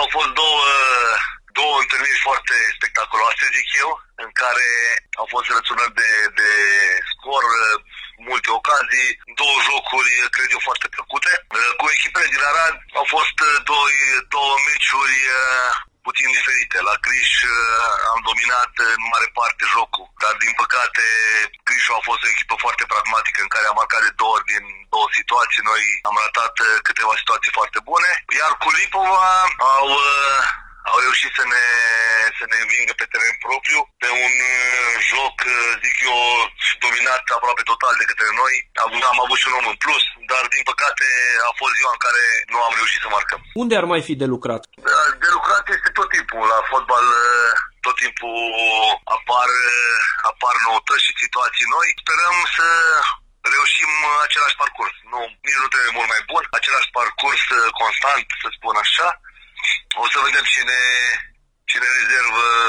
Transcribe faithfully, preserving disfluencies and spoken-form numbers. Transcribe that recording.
au fost două, două întâlniri foarte spectaculoase, zic eu, în care au fost rățunări de, de scor, multe ocazii, două jocuri, cred eu, foarte plăcute. Cu echipele din Arad au fost două, două meciuri puțin diferite. La Criș am dominat în mare parte jocul, dar din păcate Crișul a fost o echipă foarte pragmatică în care a marcat de două ori din două situații. Noi am ratat câteva situații foarte bune, iar cu Lipova au, au reușit să ne, să ne învingă pe teren propriu, pe un joc, zic eu, dominat aproape total de către noi. Am, am avut și un om în plus, dar din păcate a fost ziua în care nu am reușit să marcăm. Unde ar mai fi de lucrat? De lucrat este tot timpul. La fotbal tot timpul apar, apar noutăți și situații noi. Sperăm să reușim același parcurs. Nu, nici nu trebuie mult mai bun. Același parcurs constant, să spun așa. O să vedem cine, cine rezervă